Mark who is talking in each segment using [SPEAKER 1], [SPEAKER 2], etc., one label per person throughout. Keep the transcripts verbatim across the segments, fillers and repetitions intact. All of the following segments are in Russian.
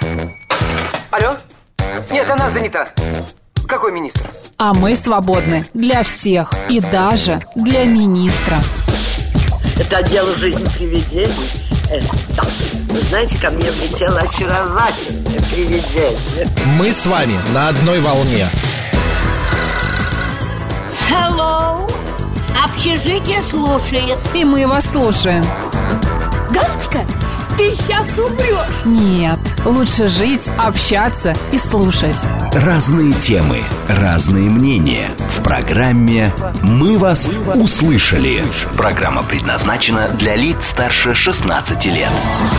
[SPEAKER 1] Алло? Нет, она занята. Какой министр?
[SPEAKER 2] А мы свободны для всех и даже для министра.
[SPEAKER 3] Это отдел «Жизнь привидений». э, да. Вы знаете, ко мне влетело очаровательное привидение.
[SPEAKER 4] Мы с вами на одной волне.
[SPEAKER 5] Hello. Общежитие слушает.
[SPEAKER 2] И мы вас слушаем.
[SPEAKER 5] Галочка, ты сейчас умрешь.
[SPEAKER 2] Нет, лучше жить, общаться и слушать.
[SPEAKER 6] Разные темы, разные мнения. В программе «Мы вас услышали». Программа предназначена для лиц старше шестнадцати лет.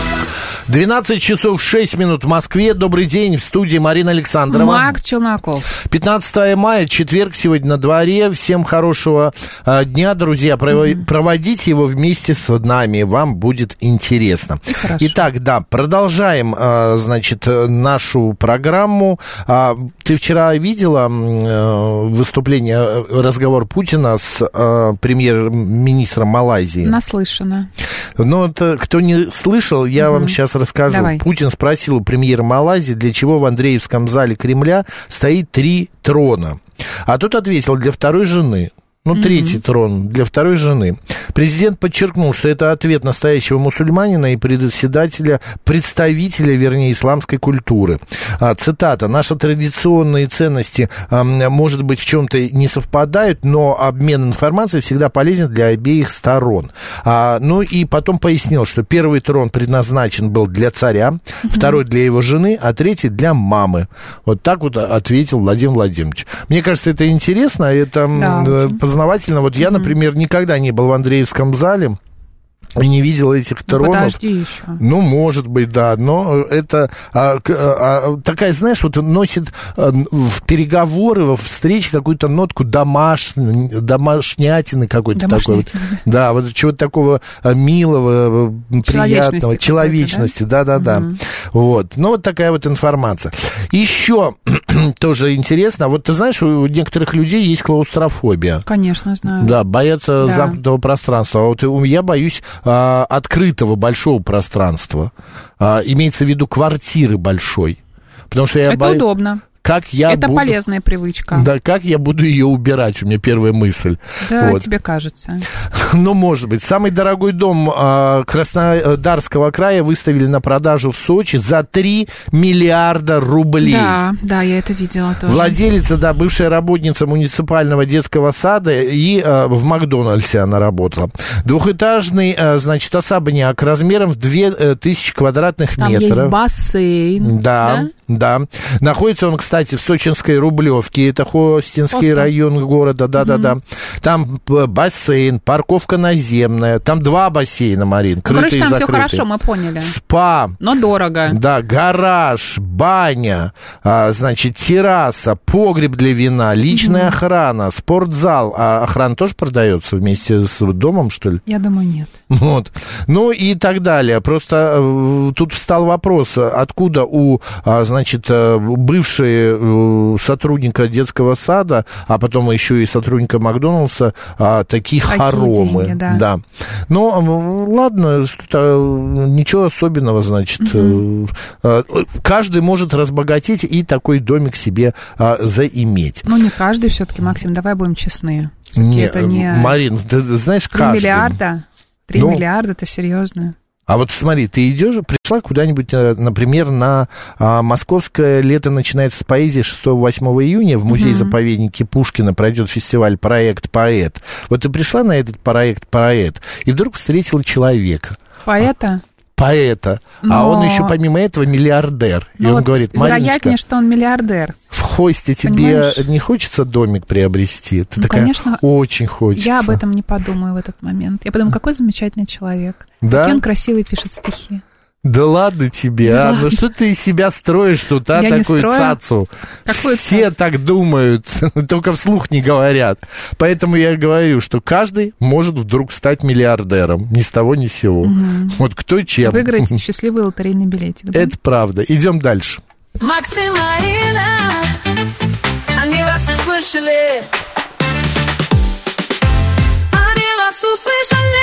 [SPEAKER 4] двенадцать часов шесть минут в Москве. Добрый день, в студии Марина Александрова.
[SPEAKER 2] Макс Челноков.
[SPEAKER 4] пятнадцатое мая, четверг сегодня на дворе. Всем хорошего э, дня, друзья. Прово- mm-hmm. Проводите его вместе с нами, вам будет интересно. Итак, да, продолжаем, э, значит, нашу программу. А, ты вчера видела э, выступление, разговор Путина с э, премьер-министром Малайзии?
[SPEAKER 2] Наслышана.
[SPEAKER 4] Ну, это, кто не слышал, я mm-hmm. вам сейчас расскажу.
[SPEAKER 2] Давай.
[SPEAKER 4] Путин спросил у премьера Малайзии, для чего в Андреевском зале Кремля стоит три трона. А тот ответил, для второй жены. Ну, mm-hmm. третий трон для второй жены. Президент подчеркнул, что это ответ настоящего мусульманина и председателя, представителя, вернее, исламской культуры. А, цитата. «Наши традиционные ценности, а, может быть, в чем-то не совпадают, но обмен информацией всегда полезен для обеих сторон». А, ну, и потом пояснил, что первый трон предназначен был для царя, mm-hmm. второй для его жены, а третий для мамы. Вот так вот ответил Владимир Владимирович. Мне кажется, это интересно, это
[SPEAKER 2] да,
[SPEAKER 4] познавательно. Вот я, например, никогда не был в Андреевском зале и не видел этих
[SPEAKER 2] ну,
[SPEAKER 4] тронов.
[SPEAKER 2] Подожди еще.
[SPEAKER 4] Ну, может быть, да, но это а, а, такая, знаешь, вот носит а, в переговоры, во встрече какую-то нотку домаш... домашнятины какой-то такой. Вот. Да, вот чего-то такого милого, приятного, человечности, да-да-да. Угу. Вот, ну, вот такая вот информация. Еще тоже интересно, вот ты знаешь, у некоторых людей есть клаустрофобия.
[SPEAKER 2] Конечно, знаю.
[SPEAKER 4] Да, боятся да. замкнутого пространства. А вот я боюсь а, открытого большого пространства. А, имеется в виду квартиры большой. Потому что я
[SPEAKER 2] Это
[SPEAKER 4] бо...
[SPEAKER 2] удобно.
[SPEAKER 4] Как я
[SPEAKER 2] Это
[SPEAKER 4] буду...
[SPEAKER 2] полезная привычка.
[SPEAKER 4] Да, как я буду ее убирать, у меня первая мысль.
[SPEAKER 2] Да,
[SPEAKER 4] вот.
[SPEAKER 2] тебе кажется.
[SPEAKER 4] Ну, может быть. Самый дорогой дом э, Краснодарского края выставили на продажу в Сочи за три миллиарда рублей.
[SPEAKER 2] Да, да, я это видела тоже.
[SPEAKER 4] Владелица, да, бывшая работница муниципального детского сада, и э, в Макдональдсе она работала. Двухэтажный, э, значит, особняк размером в две тысячи квадратных
[SPEAKER 2] Там
[SPEAKER 4] метров.
[SPEAKER 2] Там есть бассейн.
[SPEAKER 4] Да, да, да. Находится он, кстати, в сочинской Рублевке, это Хостинский
[SPEAKER 2] Просто.
[SPEAKER 4] район города, да-да-да. Mm-hmm. Там бассейн, парковка наземная, там два бассейна, Марин, крытые
[SPEAKER 2] ну, короче, там
[SPEAKER 4] и закрытые.
[SPEAKER 2] все хорошо, мы поняли.
[SPEAKER 4] Спа.
[SPEAKER 2] Но дорого.
[SPEAKER 4] Да, гараж, баня, а, значит, терраса, погреб для вина, личная mm-hmm. охрана, спортзал. А охрана тоже продается вместе с домом, что ли?
[SPEAKER 2] Я думаю, нет.
[SPEAKER 4] Вот. Ну и так далее. Просто э, тут встал вопрос, откуда у, а, значит, бывшие сотрудника детского сада, а потом еще и сотрудника Макдональдса, а, такие, такие хоромы. Деньги, да. Да. Ну, ладно, что-то, ничего особенного, значит. Угу. Каждый может разбогатеть и такой домик себе а, заиметь.
[SPEAKER 2] Ну, не каждый все-таки, Максим, давай будем честны.
[SPEAKER 4] Не,
[SPEAKER 2] это не...
[SPEAKER 4] Марин, ты знаешь,
[SPEAKER 2] три
[SPEAKER 4] каждый.
[SPEAKER 2] миллиарда? Три
[SPEAKER 4] ну,
[SPEAKER 2] миллиарда, это серьезно.
[SPEAKER 4] А вот смотри, ты идешь, пришла куда-нибудь, например, на а, московское лето начинается с поэзии шестого-восьмого июня в музее-заповеднике Пушкина пройдет фестиваль «Проект Поэт». Вот ты пришла на этот проект «Поэт» и вдруг встретила человека.
[SPEAKER 2] Поэта?
[SPEAKER 4] Поэта. Но... А он еще помимо этого миллиардер. И
[SPEAKER 2] ну
[SPEAKER 4] он
[SPEAKER 2] вот
[SPEAKER 4] говорит, Мариночка,
[SPEAKER 2] вероятнее, что он миллиардер.
[SPEAKER 4] В Хосте тебе Понимаешь? Не хочется домик приобрести? Ты
[SPEAKER 2] ну,
[SPEAKER 4] такая,
[SPEAKER 2] конечно,
[SPEAKER 4] очень хочется.
[SPEAKER 2] Я об этом не подумаю в этот момент. Я подумаю, какой замечательный человек.
[SPEAKER 4] Да?
[SPEAKER 2] Какой он красивый пишет стихи.
[SPEAKER 4] Да ладно тебе, да а? Ладно. Ну что ты из себя строишь тут, а, я такую цацу?
[SPEAKER 2] Какую
[SPEAKER 4] Все цацу? Так думают, только вслух не говорят. Поэтому я говорю, что каждый может вдруг стать миллиардером, ни с того ни с сего. Угу. Вот кто чем.
[SPEAKER 2] Выиграть счастливый лотерейный билетик. Да?
[SPEAKER 4] Это правда. Идем дальше.
[SPEAKER 7] Максим, Марина, они вас услышали. Они вас услышали.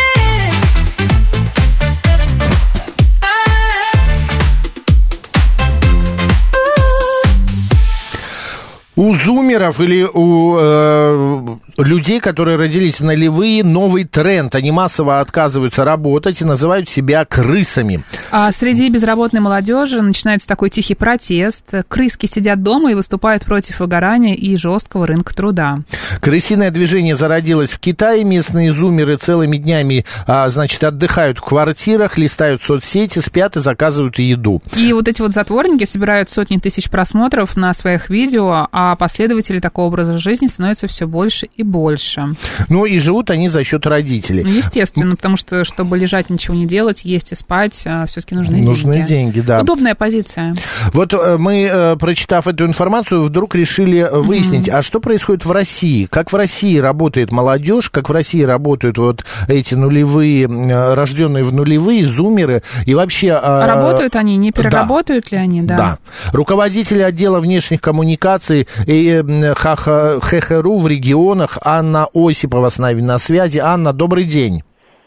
[SPEAKER 4] У зумеров или у э, людей, которые родились в нулевые, новый тренд. Они массово отказываются работать и называют себя крысами.
[SPEAKER 2] А среди безработной молодежи начинается такой тихий протест. Крыски сидят дома и выступают против выгорания и жесткого рынка труда.
[SPEAKER 4] Крысиное движение зародилось в Китае. Местные зумеры целыми днями, а, значит, отдыхают в квартирах, листают соцсети, спят и заказывают еду.
[SPEAKER 2] И вот эти вот затворники собирают сотни тысяч просмотров на своих видео, а а последователей такого образа жизни становится все больше и больше. Ну, и живут они за счет родителей. Естественно, потому что, чтобы лежать, ничего не делать, есть и спать, все-таки нужны,
[SPEAKER 4] нужны деньги. Нужны деньги, да.
[SPEAKER 2] Удобная позиция.
[SPEAKER 4] Вот мы, прочитав эту информацию, вдруг решили выяснить, mm-hmm. а что происходит в России? Как в России работает молодежь, как в России работают вот эти нулевые, рожденные в нулевые, зумеры, и вообще...
[SPEAKER 2] Работают они, не переработают да. ли они? Да.
[SPEAKER 4] да. Руководитель отдела внешних коммуникаций и ХХРУ в регионах Анна Осипова с нами на связи. Анна, добрый день.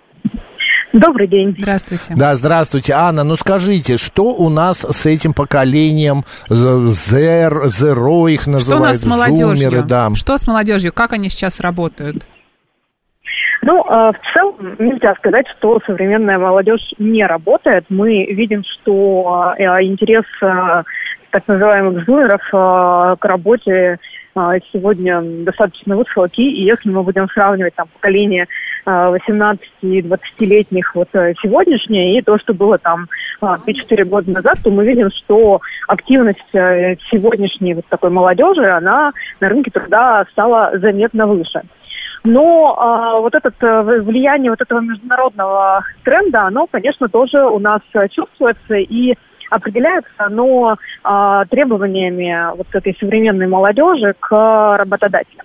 [SPEAKER 8] Добрый день.
[SPEAKER 2] Здравствуйте.
[SPEAKER 4] Да, здравствуйте. Анна, ну скажите, что у нас с этим поколением зер, зеро их называют,
[SPEAKER 2] что у нас с молодежью?
[SPEAKER 4] Зумеры, да.
[SPEAKER 2] Что с молодежью? Как они сейчас работают?
[SPEAKER 8] Ну, в целом, нельзя сказать, что современная молодежь не работает. Мы видим, что интерес так называемых зумеров к работе сегодня достаточно высокий, и если мы будем сравнивать там поколение восемнадцати-двадцатилетних вот сегодняшнее и то, что было там три-четыре года назад, то мы видим, что активность сегодняшней вот такой молодежи, она на рынке труда стала заметно выше. Но а, вот это влияние вот этого международного тренда, оно, конечно, тоже у нас чувствуется и определяется оно а, требованиями вот этой современной молодежи к работодателям.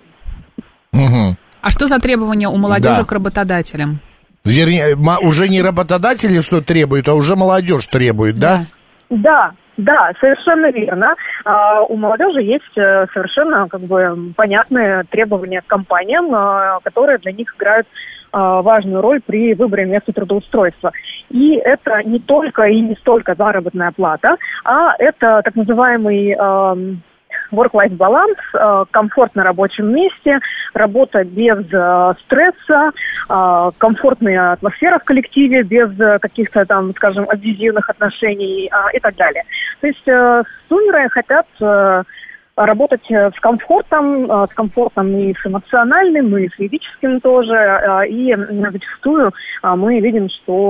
[SPEAKER 4] Угу.
[SPEAKER 2] А что за требования у молодежи
[SPEAKER 4] да.
[SPEAKER 2] к работодателям?
[SPEAKER 4] Вернее, уже не работодатели что требуют, а уже молодежь требует, да?
[SPEAKER 8] Да. Да, совершенно верно. А, у молодежи есть совершенно как бы понятные требования к компаниям, а, которые для них играют а, важную роль при выборе места трудоустройства. И это не только и не столько заработная плата, а это так называемый а, work-life баланс, комфорт на рабочем месте, работа без стресса, комфортная атмосфера в коллективе, без каких-то там, скажем, абьюзивных отношений и так далее. То есть зумеры хотят работать с комфортом, с комфортом и с эмоциональным, и с физическим тоже. И зачастую мы видим,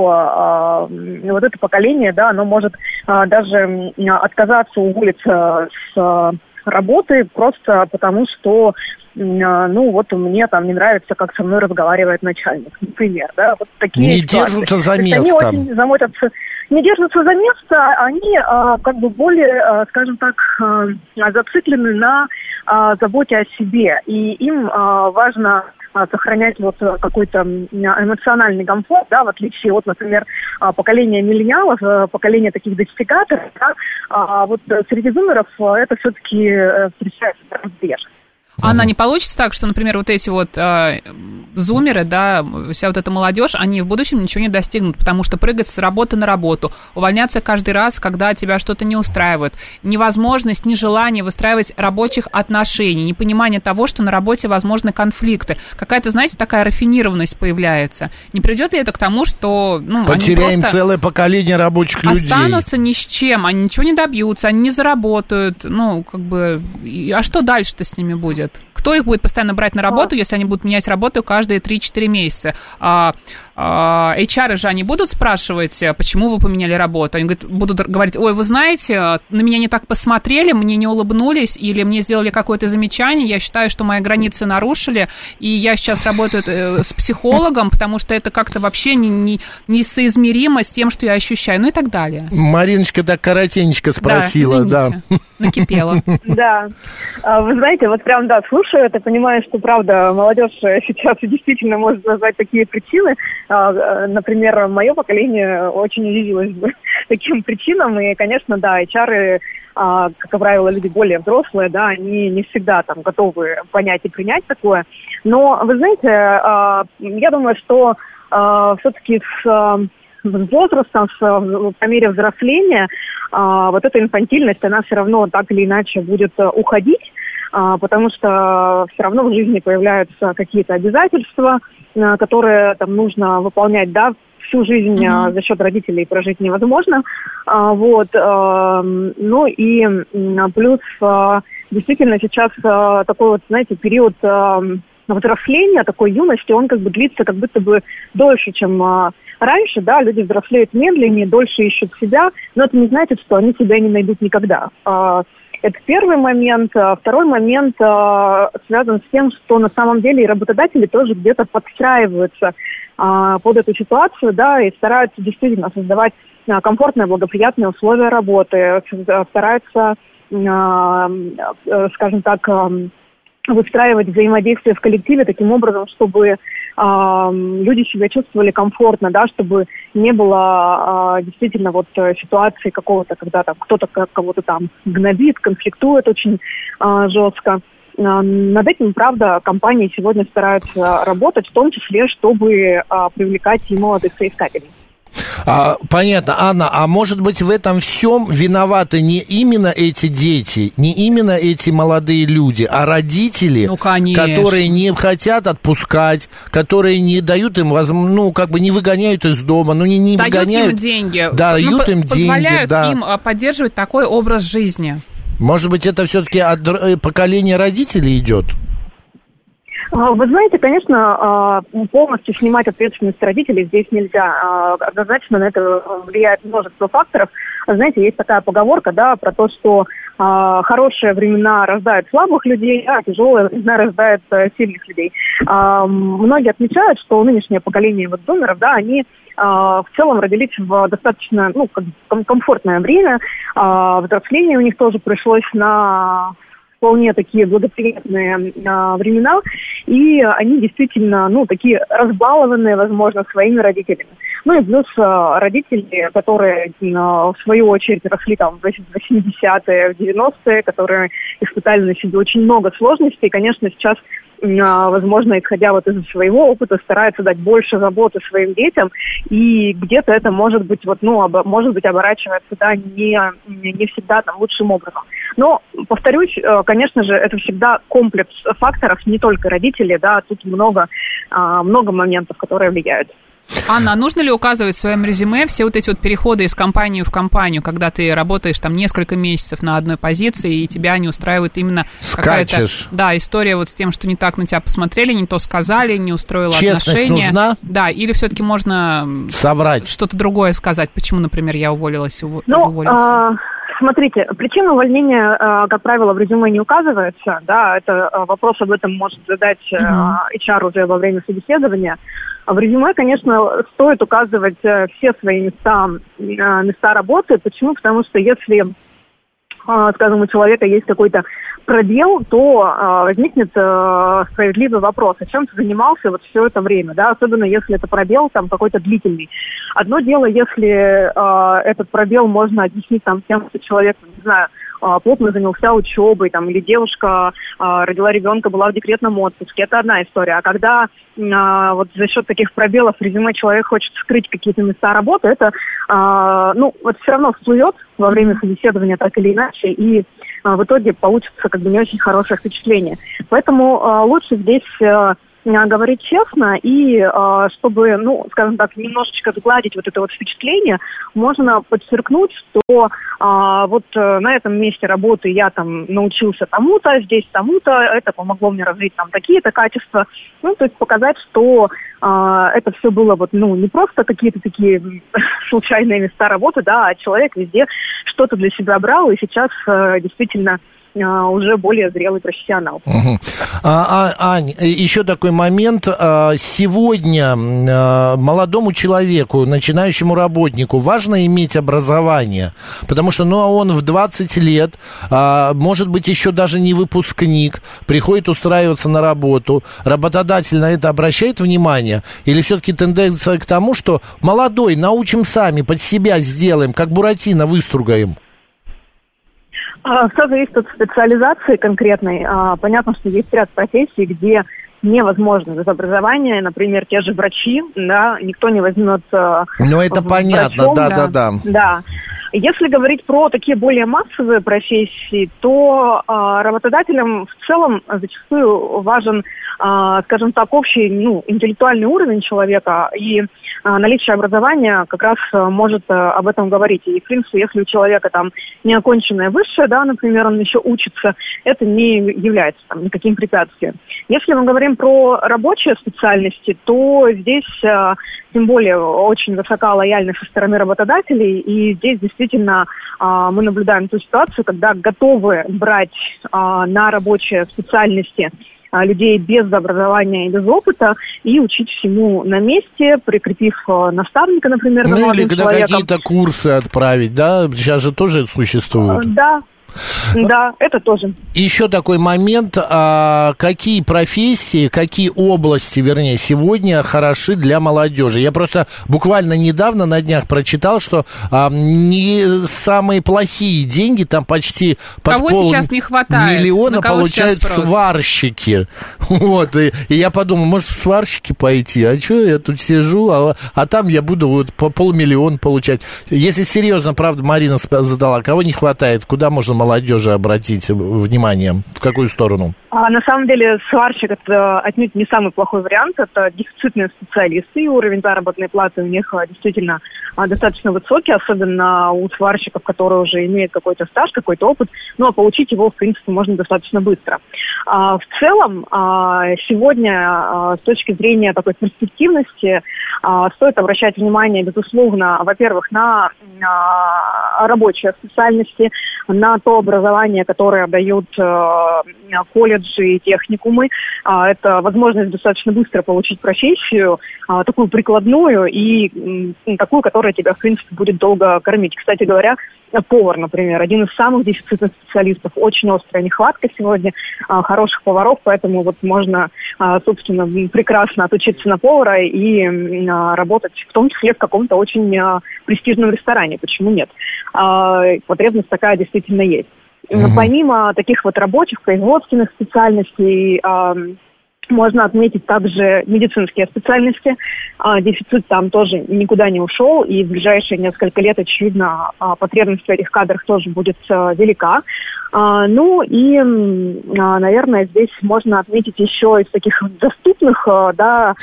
[SPEAKER 8] что вот это поколение, да, оно может даже отказаться уволиться с работы просто потому, что, ну, вот мне там не нравится, как со мной разговаривает начальник, например, да, вот такие
[SPEAKER 4] не
[SPEAKER 8] ситуации.
[SPEAKER 4] держатся за место.
[SPEAKER 8] Они очень замотятся, не держатся за место, они а, как бы более, а, скажем так, а, зациклены на а, заботе о себе, и им а, важно сохранять вот какой-то эмоциональный комфорт, да, в отличие от, например, поколения миллениалов, поколения таких достигаторов, да, а вот среди зумеров это все-таки встречается реже.
[SPEAKER 2] Анна, не получится так, что, например, вот эти вот э, зумеры, да, вся вот эта молодежь, они в будущем ничего не достигнут, потому что прыгать с работы на работу, увольняться каждый раз, когда тебя что-то не устраивает, невозможность, нежелание выстраивать рабочих отношений, непонимание того, что на работе возможны конфликты, какая-то, знаете, такая рафинированность появляется. Не придет ли это к тому, что ну,
[SPEAKER 4] потеряем
[SPEAKER 2] они просто
[SPEAKER 4] целое поколение рабочих людей?
[SPEAKER 2] Останутся ни с чем, они ничего не добьются, они не заработают, ну, как бы, а что дальше-то с ними будет? Кто их будет постоянно брать на работу, если они будут менять работу каждые три-четыре месяца? А, а, эйч ар же они будут спрашивать, почему вы поменяли работу? Они говорят, будут говорить, ой, вы знаете, на меня не так посмотрели, мне не улыбнулись, или мне сделали какое-то замечание, я считаю, что мои границы нарушили, и я сейчас работаю с психологом, потому что это как-то вообще не, не, несоизмеримо с тем, что я ощущаю, ну и так далее.
[SPEAKER 4] Мариночка так коротенько спросила, да.
[SPEAKER 2] да. Накипела.
[SPEAKER 8] Да. Вы знаете, вот прям, да, слушаю это, понимаю, что, правда, молодежь сейчас действительно может назвать такие причины. Например, мое поколение очень удивилось бы таким причинам, и, конечно, да, эйч ар, как правило, люди более взрослые, да, они не всегда там готовы понять и принять такое. Но, вы знаете, я думаю, что все-таки с возрастом, с, по мере взросления, вот эта инфантильность, она все равно так или иначе будет уходить. потому что все равно в жизни появляются какие-то обязательства, которые там нужно выполнять, да, всю жизнь mm-hmm. за счет родителей прожить невозможно. Вот. Ну и плюс действительно сейчас такой вот, знаете, период взросления, такой юности, он как бы длится как будто бы дольше, чем раньше, да, люди взрослеют медленнее, дольше ищут себя, но это не значит, что они себя не найдут никогда. Это первый момент. Второй момент связан с тем, что на самом деле и работодатели тоже где-то подстраиваются под эту ситуацию, да, и стараются действительно создавать комфортные, благоприятные условия работы, стараются, скажем так, выстраивать взаимодействие в коллективе таким образом, чтобы э, люди себя чувствовали комфортно, да, чтобы не было э, действительно вот ситуации какого-то, когда там кто-то кого-то там гнобит, конфликтует очень э, жестко. Э, над этим, правда, компании сегодня стараются работать, в том числе, чтобы э, привлекать и молодых соискателей.
[SPEAKER 4] А, понятно, Анна, а может быть в этом всем виноваты не именно эти дети, не именно эти молодые люди, а родители,
[SPEAKER 2] ну, которые
[SPEAKER 4] не хотят отпускать, которые не дают им, ну, как бы не выгоняют из дома, ну, не, не
[SPEAKER 2] дают
[SPEAKER 4] выгоняют.
[SPEAKER 2] Им деньги,
[SPEAKER 4] дают
[SPEAKER 2] ну,
[SPEAKER 4] им
[SPEAKER 2] позволяют
[SPEAKER 4] деньги, да.
[SPEAKER 2] им поддерживать такой образ жизни.
[SPEAKER 4] Может быть, это все-таки от поколения родителей идет?
[SPEAKER 8] Вы знаете, конечно, полностью снимать ответственность родителей здесь нельзя. Однозначно на это влияет множество факторов. Знаете, есть такая поговорка, да, про то, что хорошие времена рождают слабых людей, а тяжелые времена рождают сильных людей. Многие отмечают, что нынешнее поколение вот зумеров, да, они в целом родились в достаточно, ну, комфортное время. Взросление у них тоже пришлось на вполне такие благоприятные а, времена, и они действительно, ну, такие разбалованные, возможно, своими родителями. Ну и плюс а, родители, которые, а, в свою очередь, росли там в восьмидесятые, в девяностые, которые испытали на себе очень много сложностей, конечно, сейчас, а, возможно, исходя вот из своего опыта, стараются дать больше заботы своим детям, и где-то это может быть, вот, ну, обо, может быть, оборачивается, да, не, не всегда там лучшим образом. Но, повторюсь, конечно же, это всегда комплекс факторов, не только родители, да, тут много, много моментов, которые влияют.
[SPEAKER 2] Анна, а нужно ли указывать в своем резюме все вот эти вот переходы из компании в компанию, когда ты работаешь там несколько месяцев на одной позиции, и тебя не устраивает именно какая-то, да, история вот с тем, что не так на тебя посмотрели, не то сказали, не устроило
[SPEAKER 4] Честность
[SPEAKER 2] отношения.
[SPEAKER 4] Нужна?
[SPEAKER 2] Да, или все-таки можно
[SPEAKER 4] соврать,
[SPEAKER 2] что-то другое сказать, почему, например, я уволилась, ув...
[SPEAKER 8] ну,
[SPEAKER 2] уволился.
[SPEAKER 8] А... Смотрите, причина увольнения, как правило, в резюме не указывается, да, это вопрос об этом может задать uh-huh. эйч ар уже во время собеседования. В резюме, конечно, стоит указывать все свои места, места работы. Почему? Потому что если, скажем, у человека есть какой-то пробел, то возникнет справедливый вопрос, о чем ты занимался вот все это время, да, особенно если это пробел там какой-то длительный. Одно дело, если э, этот пробел можно объяснить там тем, что человек, не знаю, э, плотно занялся учебой, там, или девушка э, родила ребенка, была в декретном отпуске, это одна история. А когда э, вот за счет таких пробелов в резюме человек хочет скрыть какие-то места работы, это, э, ну, вот все равно всплывет во время собеседования так или иначе, и э, в итоге получится как бы не очень хорошее впечатление. Поэтому э, лучше здесь... Э, говорить честно, и э, чтобы, ну, скажем так, немножечко сгладить вот это вот впечатление, можно подчеркнуть, что э, вот э, на этом месте работы я там научился тому-то, здесь тому-то, это помогло мне развить там такие-то качества, ну, то есть показать, что э, это все было вот, ну, не просто какие-то такие случайные места работы, да, а человек везде что-то для себя брал, и сейчас э, действительно уже более зрелый профессионал.
[SPEAKER 4] Угу. А, а, Ань, еще такой момент. Сегодня молодому человеку, начинающему работнику, важно иметь образование, потому что, ну, он в двадцать лет, может быть, еще даже не выпускник, приходит устраиваться на работу. Работодатель на это обращает внимание? Или все-таки тенденция к тому, что молодой, научим сами, под себя сделаем, как Буратино выстругаем?
[SPEAKER 8] Все зависит от специализации конкретной. Понятно, что есть ряд профессий, где невозможно без образования. Например, те же врачи, да, никто не возьмет...
[SPEAKER 4] Ну, это понятно, да-да-да.
[SPEAKER 8] Да. Если говорить про такие более массовые профессии, то э, работодателям в целом зачастую важен, э, скажем так, общий, ну, интеллектуальный уровень человека, и э, наличие образования как раз э, может э, об этом говорить. И, в принципе, если у человека там неоконченное высшее, да, например, он еще учится, это не является там никаким препятствием. Если мы говорим про рабочие специальности, то здесь... Э, тем более очень высока лояльность со стороны работодателей, и здесь действительно а, мы наблюдаем ту ситуацию, когда готовы брать а, на рабочие специальности а, людей без образования и без опыта и учить всему на месте, прикрепив а, наставника, например, за
[SPEAKER 4] молодым
[SPEAKER 8] человеком.
[SPEAKER 4] Ну или на какие-то курсы отправить, да? Сейчас же тоже существуют.
[SPEAKER 8] А, да. Да, это тоже.
[SPEAKER 4] Еще такой момент, а, какие профессии, какие области, вернее, сегодня хороши для молодежи? Я просто буквально недавно на днях прочитал, что а, не самые плохие деньги, там почти под
[SPEAKER 2] Кого
[SPEAKER 4] пол
[SPEAKER 2] сейчас не хватает?
[SPEAKER 4] миллиона
[SPEAKER 2] На кого
[SPEAKER 4] получают сварщики. Вот, и, и я подумал, может, в сварщики пойти? А что я тут сижу, а, а там я буду вот по полмиллиона получать. Если серьезно, правда, Марина задала, кого не хватает, куда можно молодежи обратить внимание? В какую сторону?
[SPEAKER 8] А, на самом деле сварщик это отнюдь не самый плохой вариант. Это дефицитные специалисты, и уровень заработной платы у них действительно достаточно высокий, особенно у сварщиков, которые уже имеют какой-то стаж, какой-то опыт. Ну, а получить его, в принципе, можно достаточно быстро. А, в целом, а, сегодня а, с точки зрения такой перспективности а, стоит обращать внимание, безусловно, во-первых, на а, рабочие специальности, на то образование, которое дают а, колледжи и техникумы. А, это возможность достаточно быстро получить профессию, а, такую прикладную и м, такую, которая тебя, в принципе, будет долго кормить. Кстати говоря, повар, например, один из самых дефицитных специалистов. Очень острая нехватка сегодня а, хороших поваров, поэтому вот можно, а, собственно, прекрасно отучиться на повара и а, работать в том числе в каком-то очень а, престижном ресторане. Почему нет? А, потребность такая действительно есть. Mm-hmm. Помимо таких вот рабочих, производственных специальностей, а, можно отметить также медицинские специальности. А, дефицит там тоже никуда не ушел, и в ближайшие несколько лет, очевидно, а, потребность в этих кадрах тоже будет а, велика. А, ну и, а, наверное, здесь можно отметить еще из таких доступных а, да,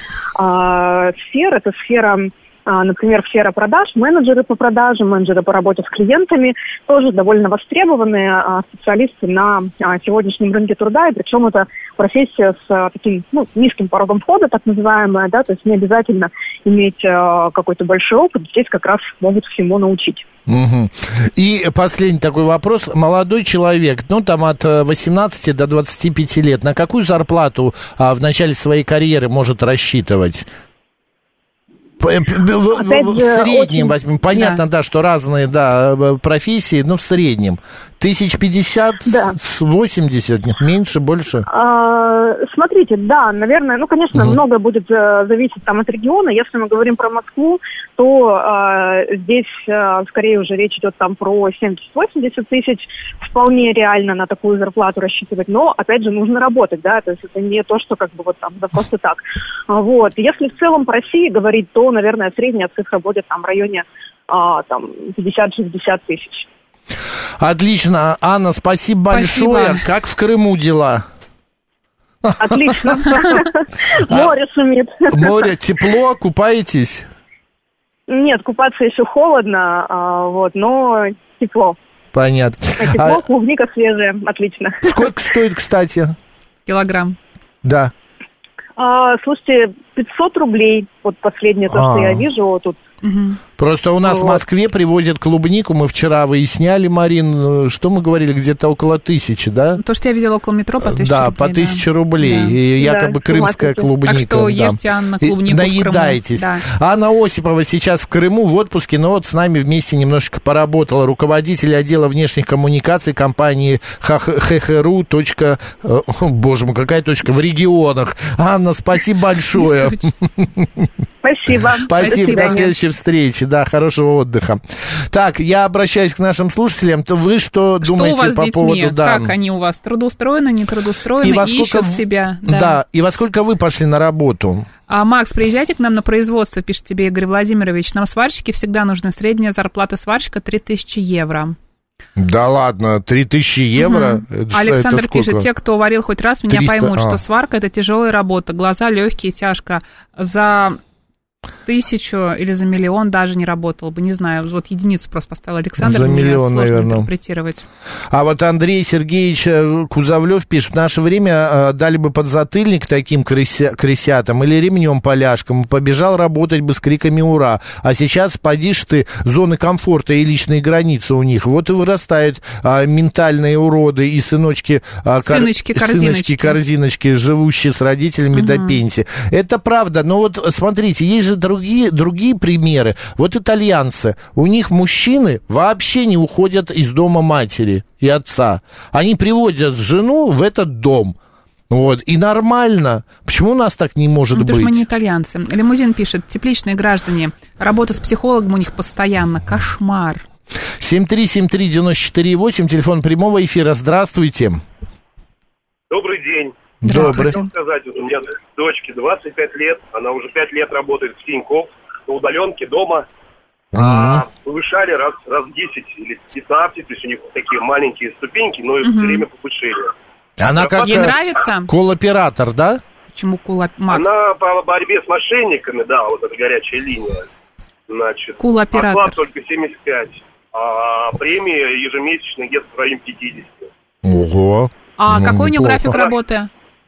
[SPEAKER 8] а, сфер. Это сфера... Например, сфера продаж, менеджеры по продажам, менеджеры по работе с клиентами, тоже довольно востребованные специалисты на сегодняшнем рынке труда, и причем это профессия с таким, ну, низким порогом входа, так называемая, да, то есть не обязательно иметь какой-то большой опыт, здесь как раз могут всему научить.
[SPEAKER 4] Угу. И последний такой вопрос. Молодой человек, ну, там от восемнадцати до двадцати пяти лет, на какую зарплату а, в начале своей карьеры может рассчитывать?
[SPEAKER 8] Опять
[SPEAKER 4] в среднем
[SPEAKER 8] очень...
[SPEAKER 4] возьмем. Понятно, да. да, что разные, да, профессии, но в среднем. Тысяч пятьдесят, да. восемьдесят, меньше, больше?
[SPEAKER 8] А, смотрите, да, наверное, ну, конечно, угу. многое будет а, зависеть там от региона. Если мы говорим про Москву, то а, здесь а, скорее уже речь идет там про семьдесят-восемьдесят тысяч. Вполне реально на такую зарплату рассчитывать, но, опять же, нужно работать, да, то есть это не то, что как бы вот там за просто так. А, вот. Если в целом по России говорить, то, наверное, средняя цифра будет там в районе а, там пятьдесят-шестьдесят тысяч.
[SPEAKER 4] Отлично. Анна, спасибо, спасибо большое. Как в Крыму дела?
[SPEAKER 8] Отлично. Море шумит.
[SPEAKER 4] Море тепло, купаетесь?
[SPEAKER 8] Нет, купаться еще холодно, вот, но тепло.
[SPEAKER 4] Понятно.
[SPEAKER 8] Тепло, а... клубника свежая, отлично.
[SPEAKER 4] Сколько стоит, кстати?
[SPEAKER 2] Килограмм.
[SPEAKER 4] Да.
[SPEAKER 8] А, слушайте, пятьсот рублей, вот последнее то, А-а-а. что я вижу тут.
[SPEAKER 2] Угу.
[SPEAKER 4] Просто у нас вот. в Москве привозят клубнику, мы вчера выясняли, Марин, что мы говорили, где-то около тысячи, да?
[SPEAKER 2] То, что я видела около метро, по тысяче
[SPEAKER 4] да,
[SPEAKER 2] рублей.
[SPEAKER 4] По тысяче да. рублей,
[SPEAKER 2] да.
[SPEAKER 4] и якобы да, крымская клубника.
[SPEAKER 2] Так что да. ешьте, Анна, клубнику
[SPEAKER 4] наедайтесь.
[SPEAKER 2] В Крыму. Да.
[SPEAKER 4] Анна Осипова сейчас в Крыму в отпуске, но вот с нами вместе немножечко поработала. Руководитель отдела внешних коммуникаций компании ХХРУ. Боже мой, какая точка? В регионах. Анна, спасибо большое.
[SPEAKER 8] Спасибо.
[SPEAKER 4] Спасибо, до следующей встречи, да, хорошего отдыха. Так, я обращаюсь к нашим слушателям. То вы что,
[SPEAKER 2] что
[SPEAKER 4] думаете
[SPEAKER 2] у вас
[SPEAKER 4] по
[SPEAKER 2] с детьми?
[SPEAKER 4] поводу... Да.
[SPEAKER 2] Как они у вас? Трудоустроены, не трудоустроены,
[SPEAKER 4] И во сколько
[SPEAKER 2] ищут
[SPEAKER 4] в-
[SPEAKER 2] себя?
[SPEAKER 4] Да. и во сколько вы пошли на работу?
[SPEAKER 2] А, Макс, приезжайте к нам на производство, пишет тебе Игорь Владимирович. Нам сварщики всегда нужны. Средняя зарплата сварщика три тысячи евро.
[SPEAKER 4] Да ладно, три тысячи евро?
[SPEAKER 2] Мгм.
[SPEAKER 4] Это что,
[SPEAKER 2] Александр
[SPEAKER 4] это сколько?
[SPEAKER 2] пишет, те, кто варил хоть раз, меня
[SPEAKER 4] триста,
[SPEAKER 2] поймут,
[SPEAKER 4] а.
[SPEAKER 2] что сварка – это тяжелая работа, глаза легкие, тяжко. За тысячу или за миллион даже не работал бы, не знаю, вот единицу просто поставил Александр,
[SPEAKER 4] За
[SPEAKER 2] мне
[SPEAKER 4] миллион,
[SPEAKER 2] сложно
[SPEAKER 4] наверное.
[SPEAKER 2] интерпретировать.
[SPEAKER 4] А вот Андрей Сергеевич э, Кузовлев пишет, в наше время э, дали бы подзатыльник таким крыся, крысятам или ремнем поляшкам, побежал работать бы с криками «Ура!». А сейчас, поди ж ты, зоны комфорта и личные границы у них. Вот и вырастают а, ментальные уроды и сыночки, а, кор-
[SPEAKER 2] Сыночки-корзиночки.
[SPEAKER 4] сыночки-корзиночки, живущие с родителями до пенсии. Это правда, но вот смотрите, есть же другие, другие примеры. Вот итальянцы, у них мужчины вообще не уходят из дома матери и отца. Они приводят жену в этот дом. Вот, и нормально. Почему у нас так не может
[SPEAKER 2] Ну,
[SPEAKER 4] быть?
[SPEAKER 2] потому что мы не итальянцы. Лимузин пишет, тепличные граждане, работа с психологом у них постоянно, кошмар.
[SPEAKER 4] семь три семь три девяносто четыре восемь, телефон прямого эфира. Здравствуйте.
[SPEAKER 9] Добрый день.
[SPEAKER 4] Добрый.
[SPEAKER 9] Хотел сказать, вот у меня дочке двадцать пять лет, она уже пять лет работает в Тинькофф, на удаленке дома. А повышали раз, раз десять или пятнадцать, то есть у них такие маленькие ступеньки, но
[SPEAKER 2] Мгм.
[SPEAKER 9] все время повышили.
[SPEAKER 4] Она как
[SPEAKER 2] Ей
[SPEAKER 4] э,
[SPEAKER 2] нравится?
[SPEAKER 4] колл-оператор, да?
[SPEAKER 2] Почему кула... Макс?
[SPEAKER 9] Она по борьбе с мошенниками, да, вот эта горячая линия. Значит,
[SPEAKER 2] Кул-оператор.
[SPEAKER 9] оклад только семьдесят пять, а премия ежемесячно где-то в районе пятьдесят.
[SPEAKER 4] Ого.
[SPEAKER 2] А
[SPEAKER 4] Ну,
[SPEAKER 2] какой у нее
[SPEAKER 4] неплохо.
[SPEAKER 2] график работы?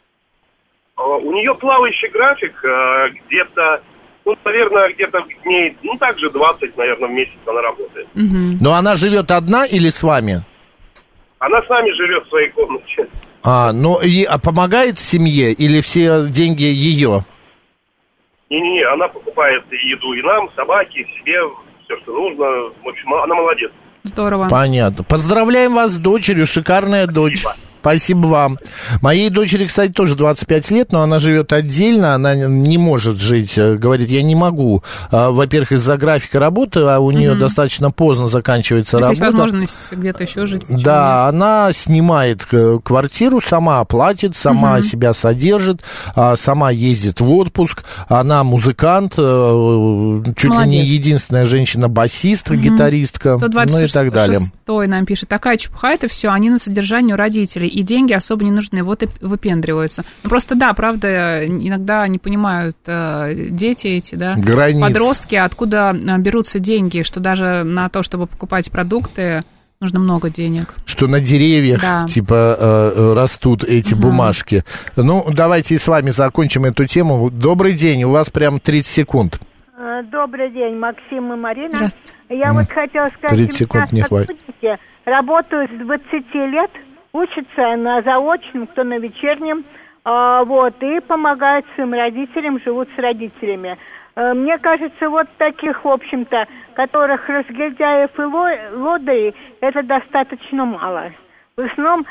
[SPEAKER 9] А, У нее плавающий график, а, где-то, ну, наверное, где-то дней, ну, также двадцать, наверное, в месяц она работает.
[SPEAKER 2] Мгм.
[SPEAKER 4] Но она живет одна или с вами?
[SPEAKER 9] Она с нами живет в своей комнате.
[SPEAKER 4] А, ну, и, а помогает семье или все деньги ее?
[SPEAKER 9] Не-не-не, она покупает еду и нам, собаке, и себе, все, что нужно. В общем, она молодец.
[SPEAKER 2] Здорово.
[SPEAKER 4] Понятно. Поздравляем вас с дочерью, шикарная дочь. Спасибо вам. Моей дочери, кстати, тоже двадцать пять лет, но она живет отдельно, она не может жить, говорит, я не могу. А, во-первых, из-за графика работы, а у нее
[SPEAKER 2] Мгм.
[SPEAKER 4] достаточно поздно заканчивается
[SPEAKER 2] То есть есть
[SPEAKER 4] работа.
[SPEAKER 2] возможность где-то еще жить. почему
[SPEAKER 4] Да, она снимает э, квартиру, сама оплатит, сама
[SPEAKER 2] Мгм.
[SPEAKER 4] себя содержит, а, сама ездит в отпуск, она музыкант, э, чуть ли не
[SPEAKER 2] Молодец.
[SPEAKER 4] единственная женщина-басист,
[SPEAKER 2] Мгм.
[SPEAKER 4] гитаристка,
[SPEAKER 2] сто
[SPEAKER 4] ну
[SPEAKER 2] двадцать
[SPEAKER 4] и так далее.
[SPEAKER 2] шестой нам пишет, такая чепуха, это все, они на содержании у родителей, и деньги особо не нужны, вот и выпендриваются. Ну, просто да, правда, иногда не понимают э, дети эти, да,
[SPEAKER 4] Границ.
[SPEAKER 2] подростки, откуда э, берутся деньги, что даже на то, чтобы покупать продукты, нужно много денег.
[SPEAKER 4] Что на деревьях,
[SPEAKER 2] Да.
[SPEAKER 4] типа, э, э, растут эти
[SPEAKER 2] Мгм.
[SPEAKER 4] бумажки. Ну, давайте и с вами закончим эту тему. Добрый день, у вас прям тридцать секунд.
[SPEAKER 10] Добрый день, Максим и Марина.
[SPEAKER 2] Здравствуйте.
[SPEAKER 10] Я
[SPEAKER 4] М.
[SPEAKER 10] вот хотела сказать,
[SPEAKER 4] тридцать секунд не хватит.
[SPEAKER 10] сотрудники работают с двадцати лет, учатся на заочном, кто на вечернем, а, вот, и помогают своим родителям, живут с родителями. Э, Мне кажется, вот таких, в общем-то, которых разгильдяев и ло- лодырей, это достаточно мало. В основном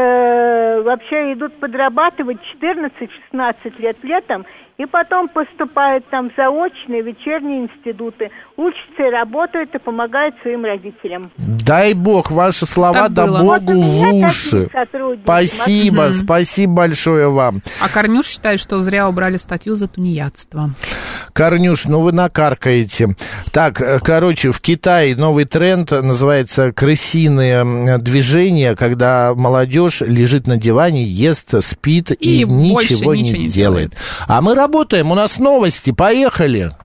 [SPEAKER 10] э, вообще идут подрабатывать четырнадцать-шестнадцать лет летом, и потом поступают там в заочные, вечерние институты, учатся и работают, и помогают своим родителям.
[SPEAKER 4] Дай бог, ваши слова
[SPEAKER 2] Так
[SPEAKER 4] да
[SPEAKER 2] было.
[SPEAKER 4] богу
[SPEAKER 10] Вот у меня
[SPEAKER 4] в
[SPEAKER 10] такие
[SPEAKER 4] уши.
[SPEAKER 10] сотрудники.
[SPEAKER 4] Спасибо,
[SPEAKER 2] Мгм.
[SPEAKER 4] спасибо большое вам.
[SPEAKER 2] А Корнюш считает, что зря убрали статью за тунеядство.
[SPEAKER 4] Корнюш, ну вы накаркаете. Так, э, короче, в Китае новый тренд называется крысиные м, движения, когда молодежь лежит на диване, ест, спит и,
[SPEAKER 2] И больше
[SPEAKER 4] ничего,
[SPEAKER 2] ничего
[SPEAKER 4] не
[SPEAKER 2] не
[SPEAKER 4] делает. А мы работаем, у нас новости, поехали.